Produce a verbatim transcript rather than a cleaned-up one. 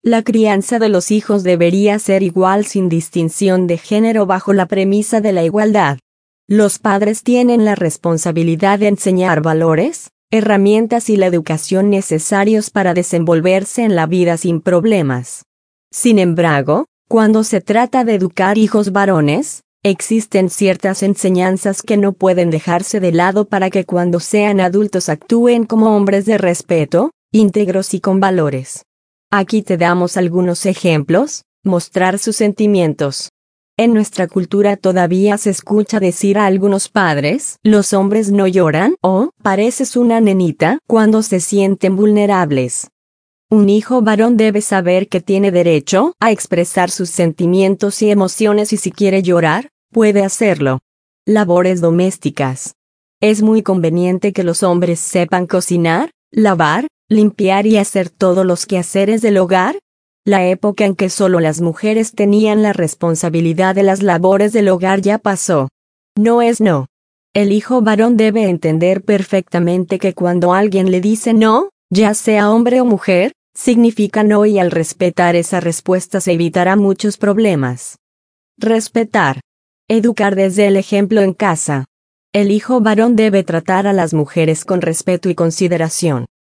La crianza de los hijos debería ser igual sin distinción de género bajo la premisa de la igualdad. Los padres tienen la responsabilidad de enseñar valores, herramientas y la educación necesarios para desenvolverse en la vida sin problemas. Sin embargo, cuando se trata de educar hijos varones, existen ciertas enseñanzas que no pueden dejarse de lado para que cuando sean adultos actúen como hombres de respeto, íntegros y con valores. Aquí te damos algunos ejemplos. Mostrar sus sentimientos. En nuestra cultura todavía se escucha decir a algunos padres, los hombres no lloran, o, pareces una nenita, cuando se sienten vulnerables. Un hijo varón debe saber que tiene derecho a expresar sus sentimientos y emociones y si quiere llorar, puede hacerlo. Labores domésticas. Es muy conveniente que los hombres sepan cocinar, lavar, limpiar y hacer todos los quehaceres del hogar. La época en que solo las mujeres tenían la responsabilidad de las labores del hogar ya pasó. No es no. El hijo varón debe entender perfectamente que cuando alguien le dice no, ya sea hombre o mujer, significa no, y al respetar esa respuesta se evitará muchos problemas. Respetar. Educar desde el ejemplo en casa. El hijo varón debe tratar a las mujeres con respeto y consideración.